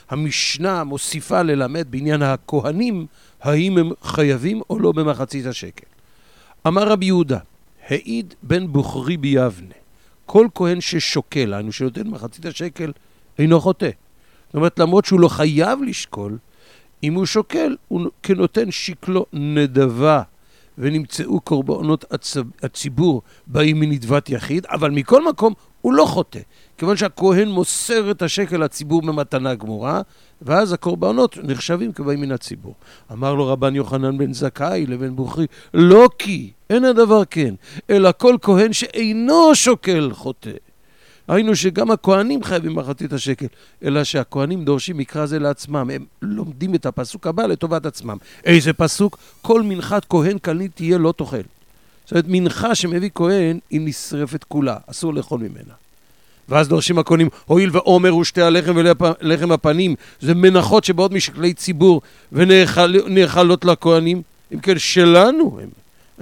המשנה מוסיפה ללמד בעניין הכהנים, האם הם חייבים או לא במחצית השקל. אמר רבי יהודה, העיד בן בוכרי ביבנה, כל כהן ששוקל, היינו שנותן מחצית השקל, אינו חוטא. זאת אומרת, למרות שהוא לא חייב לשקול, אם הוא שוקל, הוא כנותן שקלו נדבה, ונמצאו קורבנות הציבור באים מנדבת יחיד, אבל מכל מקום הוא לא חוטא, כיוון שהכהן מוסר את השקל לציבור במתנה גמורה, ואז הקורבנות נחשבים כבאים מן הציבור. אמר לו רבן יוחנן בן זכאי לבן בוכרי, לא כי, אין הדבר כן, אלא כל כהן שאינו שוקל חוטא. היינו שגם הכהנים חייבים מחצית השקל, אלא שהכהנים דורשים מקרא זה לעצמם, הם לומדים את הפסוק הבא לטובת עצמם. איזה פסוק? כל מנחת כהן כלנית תהיה לא תאכל. זאת אומרת, מנחה שמביא כהן היא נשרפת כולה, אסור לאכול ממנה. ואז דורשים הכהנים, הואיל ואומר ושתי הלחם ולחם הפנים, זה מנחות שבאות משקלי ציבור ונאכלות לכהנים, אם כן שלנו הם.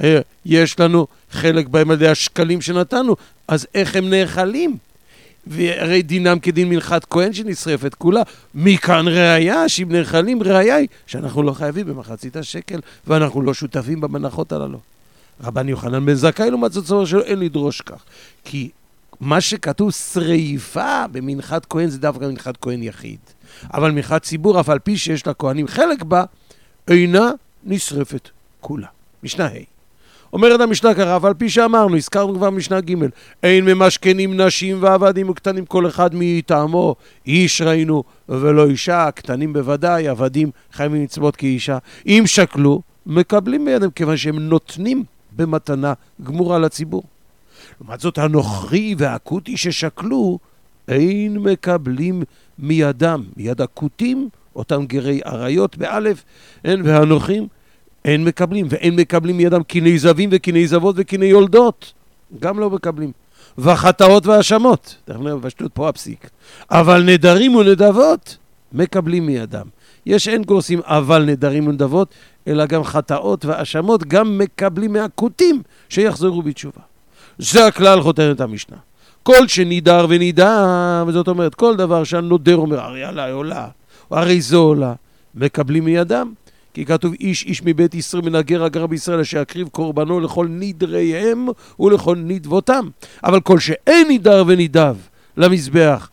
יש לנו חלק בהם על ידי השקלים שנתנו, אז איך הם נאכלים? והרי דינם כדין מנחת כהן שנשרפת כולה. מכאן ראיה שאם נאכלים, ראיה היא שאנחנו לא חייבים במחצית השקל, ואנחנו לא שותפים במנחות הללו. רבן יוחנן בן זכאי לעומת זאת סובר שלא אין לדרוש כך, כי מה שכתוב שריפה במנחת כהן זה דווקא מנחת כהן יחיד, אבל מנחת ציבור אף על פי שיש לכהנים חלק בה, אינה נשרפת כולה. משנה ה' אומרת המשנה ככה, אבל פי שאמרנו, הזכרנו כבר משנה ג' אין ממשכנים נשים ועבדים וקטנים כל אחד מטעמו, איש ראינו ולא אישה, קטנים בוודאי, עבדים חייבים מצוות כאישה, אם שקלו, מקבלים בידם, כיוון שהם נותנים במתנה גמורה לציבור. לעומת זאת הנוכרי והאקוטי ששקלו, אין מקבלים מידם, מיד אקוטים, אותם גרי עריות באלף, והנוכרים, אין מקבלים, ואין מקבלים מידם קיני זבים וקיני זבות וקיני יולדות. גם לא מקבלים. והחטאות והאשמות. תכף נראה בפשטות פה הפסיק. אבל נדרים ונדבות מקבלים מידם. יש אין גורסים אבל נדרים ונדבות, אלא גם חטאות והאשמות גם מקבלים מהקוטים שיחזרו בתשובה. זה הכלל חותרת המשנה. כל שנידר ונידר, וזאת אומרת, כל דבר שהנודר אומר, הרי עלה עולה, או הרי זו עולה, מקבלים מידם. כי כתוב איש מבית ישראל מנגר הגר בישראל שיקריב קורבנו לכל נדריהם ולכל נדבותם. אבל כל שאין נידר ונידב למזבח,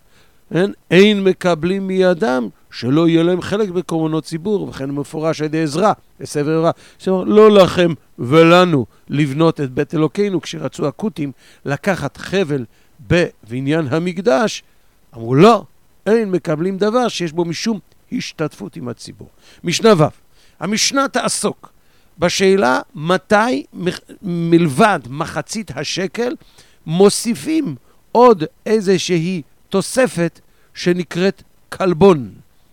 אין מקבלים מידם שלא יהיה להם חלק בקורבנות ציבור, וכן מפורש על ידי עזרא, בספר עזרא, שאומר לא לכם ולנו לבנות את בית אלוקינו, כשרצו הקותים לקחת חבל בבניין המקדש, אמרו לא, אין מקבלים דבר שיש בו משום השתתפות עם הציבור. משנה ו' המשנה תעסוק בשאלה מתי מלבד מחצית השקל מוסיפים עוד איזושהי תוספת שנקראת קלבון.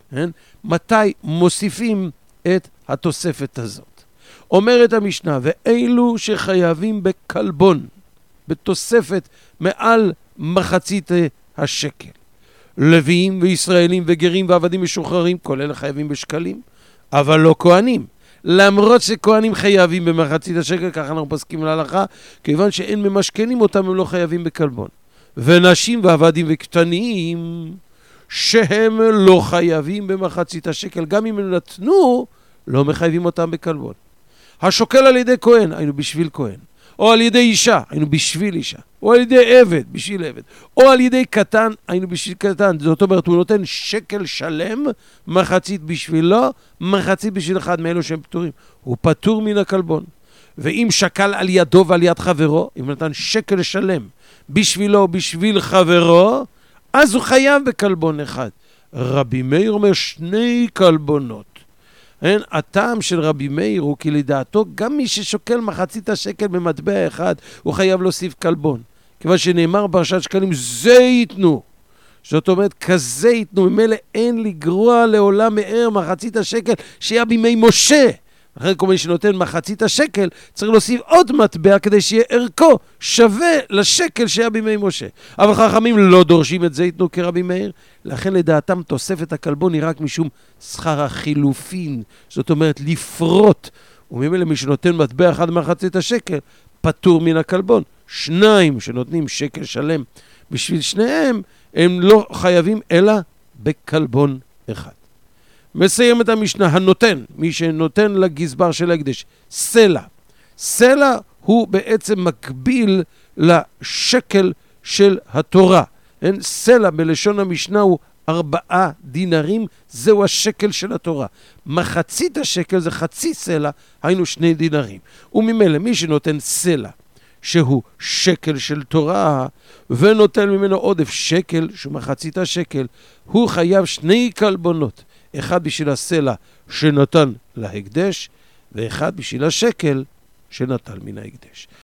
מתי מוסיפים את התוספת הזאת? אומרת המשנה, ואילו שחייבים בקלבון, בתוספת מעל מחצית השקל, לוויים וישראלים וגרים ועבדים משוחררים, כל אלה חייבים בשקלים, אבל לא כהנים. למרות שכהנים חייבים במחצית השקל, ככה אנחנו פסקים להלכה, כיוון שאין ממשכנים אותם, הם לא חייבים בקלבון. ונשים ועבדים וקטנים, שהם לא חייבים במחצית השקל, גם אם הם נתנו, לא מחייבים אותם בקלבון. השוקל על ידי כהן, היינו בשביל כהן. או על ידי אישה, היינו בשביל אישה. או על ידי עבד, בשביל עבד. או על ידי קטן, היינו בשביל קטן. זאת אומרת, הוא נותן שקל שלם, מחצית בשבילו, מחצית בשביל אחד מאלו שהם פטורים. הוא פטור מן הקלבון. ואם שקל על ידו ועל יד חברו, אם נתן שקל שלם בשבילו, בשביל חברו, אז הוא חייב בקלבון אחד. רבי מאיר אומר 2 קלבונות. הטעם של רבי מאיר הוא כי לדעתו גם מי ששוקל מחצית השקל במטבע אחד הוא חייב להוסיף קלבון, כיוון שנאמר פרשת שקלים זה ייתנו, זאת אומרת כזה ייתנו, ממילא אין לגרוע לעולם מאר מחצית השקל שהיה בימי משה. אחרי כל מי שנותן מחצית השקל צריך להוסיף עוד מטבע כדי שיהיה ערכו שווה לשקל שהיה בימי משה. אבל חכמים לא דורשים את זה ייתנו כרבי מאיר, לכן לדעתם תוספת הקלבון היא רק משום שכר החילופין, זאת אומרת לפרוט, וממילא מי שנותן מטבע אחד מחצית השקל פטור מן הקלבון. 2 שנותנים שקל שלם בשביל שניהם הם לא חייבים אלא בקלבון אחד. מסיים את המשנה, הנותן, מי שנותן לגזבר של ההקדש, סלע. סלע הוא בעצם מקביל לשקל של התורה. סלע בלשון המשנה הוא 4 דינרים, זהו השקל של התורה. מחצית השקל זה חצי סלע, היינו 2 דינרים. וממילא מי שנותן סלע, שהוא שקל של תורה, ונותן ממנו עודף שקל, שהוא מחצית השקל, הוא חייב 2 קלבונות. אחד בשביל הסלע שנתן להקדש, ואחד בשביל השקל שנטל מן ההקדש.